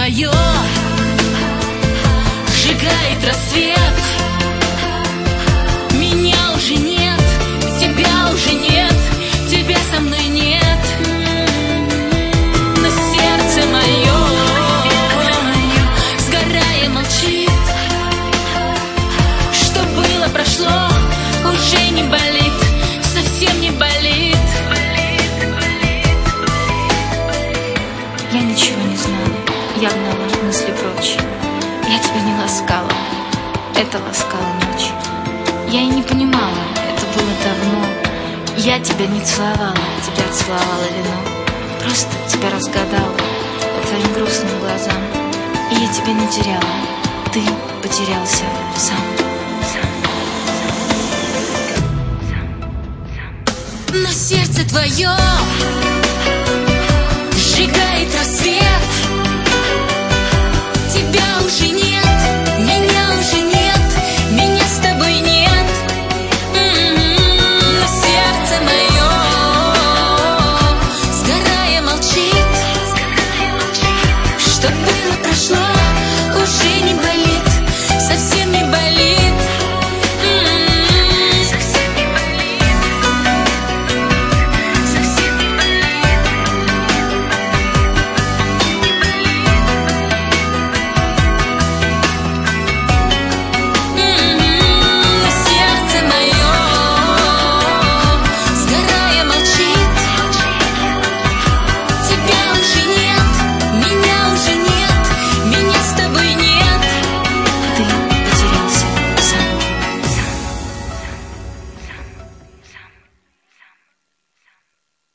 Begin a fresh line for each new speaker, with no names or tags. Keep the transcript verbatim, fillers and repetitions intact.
твое сжигает рассвет. Меня уже нет, тебя уже нет, тебя со мной нет. Но сердце мое, сгорая, молчит. Что было, прошло, уже не болит, совсем не болит. Я ничего не знала, я гнала мысли прочь. Я тебя не ласкала, это ласкала ночь. Я и не понимала, это было давно. Я тебя не целовала, тебя целовала вино. Просто тебя разгадала по твоим грустным глазам. И я тебя не теряла, ты потерялся сам. Но сердце твое сжигает рассвет.